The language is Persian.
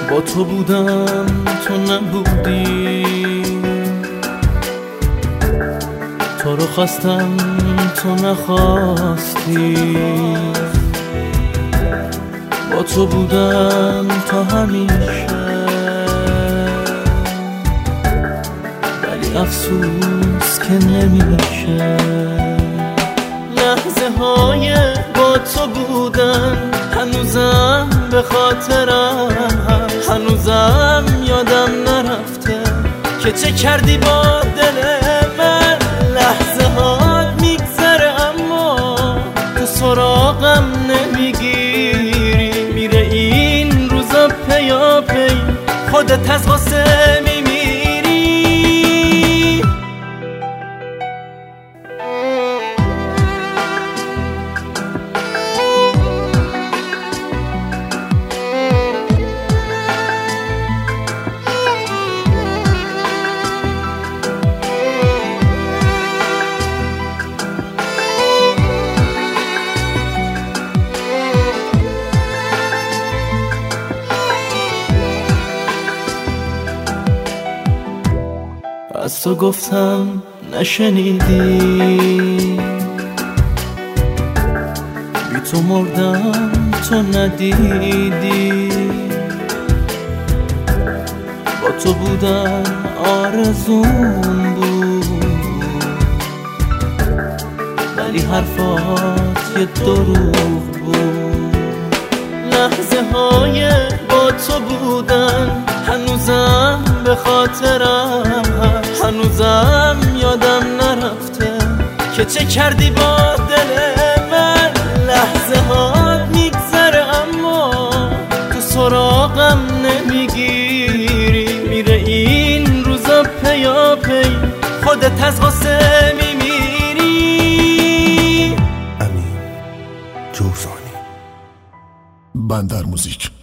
با تو بودم تو نبودی، تو رو خواستم تو نخواستی، با تو بودم تا همیشه، ولی افسوس که نمیشه. لحظه های با تو بودن هنوزم به خاطرم هست، هنوزم یادم نرفته که چه کردی با دل من. لحظه ها میگذره اما تو سراغم نمیگیری، میره این روزا پیا پی خودت از غصه میمیری. از تو گفتم نشنیدی، بی تو مردم تو ندیدی، با تو بودن آرزوم بود، ولی حرفات یه دروغ بود. لحظه های با تو بودن هنوزم به خاطرم هست، هنوزم یادم نرفته که چه کردی با دل من. لحظه ها میگذره اما تو سراغم نمیگیری، میره این روزا پیا پی خودت از غصه میمیری. امین جوزانی، بندر موزیک.